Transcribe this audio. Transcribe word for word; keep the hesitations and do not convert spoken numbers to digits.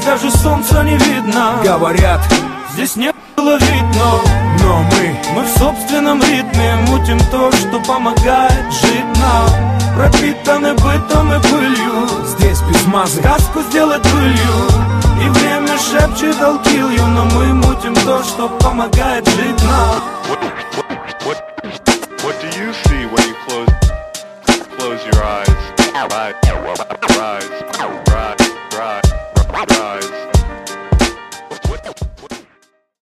даже солнца не видно. Говорят, здесь не было видно, но мы, мы в собственном ритме мутим то, что помогает жить нам. Пропитаны бытом и пылью, здесь без мазы сказку сделать былью. И время шепчет I'll kill you, но мы мутим то, что помогает жить нам. What, what, what, what do you see when you close, close your eyes? Rise, rise, rise, rise, rise.